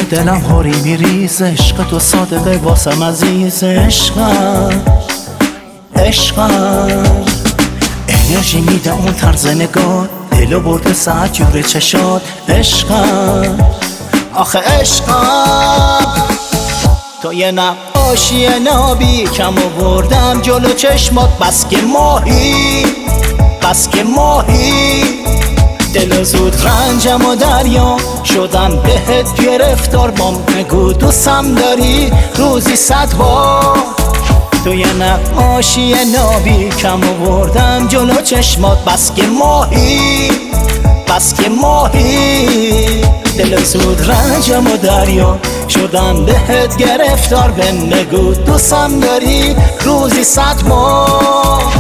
دلم هاری میریز، عشق تو صادقه واسم عزیز. عشقم انرژی میده اون طرز نگاه، دلو برده ساعت جور چشات. عشقم آخه عشقم تو یه نقاشی نابی کم آوردم جلو چشمات. بس که ماهی دل زود رنجم و دریا شدم بهت گرفتار. بام بگو دوستم داری روزی 100 بار. تو یه نقاشی نابی کم آوردم جلو چشمات. بس که ماهی دل زود رنجم و دریا شدم بهت گرفتار. بگو دوستم داری روزی 100 بار.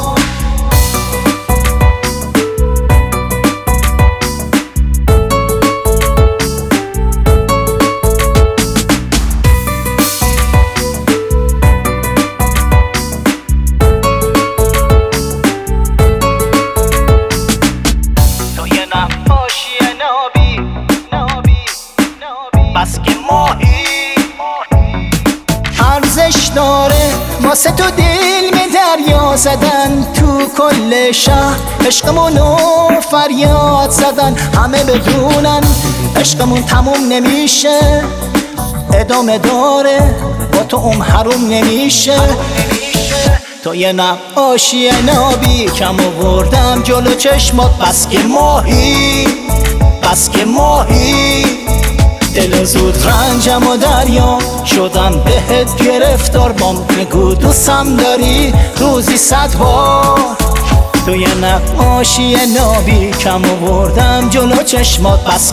ارزش داره واسه تو دل می دریا زدن تو کل شهر. عشقمونو فریاد زدن همه بدونن عشقمون تموم نمیشه، ادامه داره با تو حروم نمیشه. تو یه نقاشی نابی کم آوردم جلو چشمات. بس که ماهی دل زود رنجم و دریا شدم بهت گرفتار. بام بگو دوستم داری روزی 100 بار. تو یه نقاشی نابی کم آوردم جلو چشمات. بس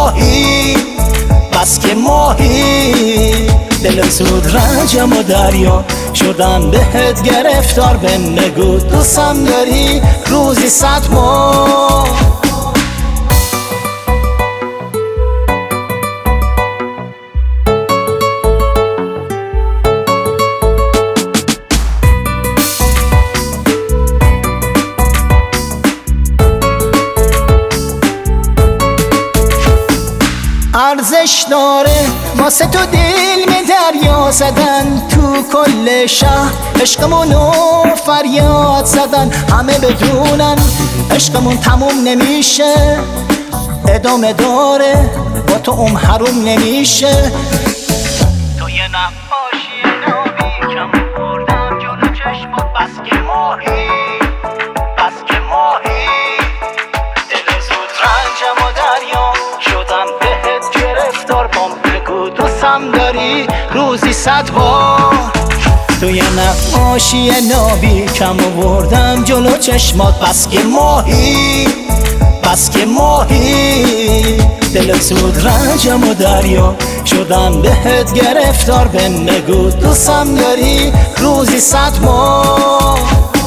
که ماهی دل زود رنجم و دریا شدم بهت گرفتار. بگو دوستم داری روزی 100 بار. ارزش داره واسه تو دل می دریا زدن تو کل شهر. عشقمونو فریاد زدن همه بدونن عشقمون تموم نمیشه، ادامه داره با تو حروم نمیشه. تو یه نقاشی نابی کم آوردم جلو چشمات. بس که ماهی دل زود رنجم و دریا شدم بهت گرفتار. بام بگو دوستم داری روزی 100 بار. تو یه نقاشی نابی کم آوردم جلو چشمات. بس که ماهی دل زود رنجم و دریا شدم بهت گرفتار. بگو دوستم داری روزی 100 بار.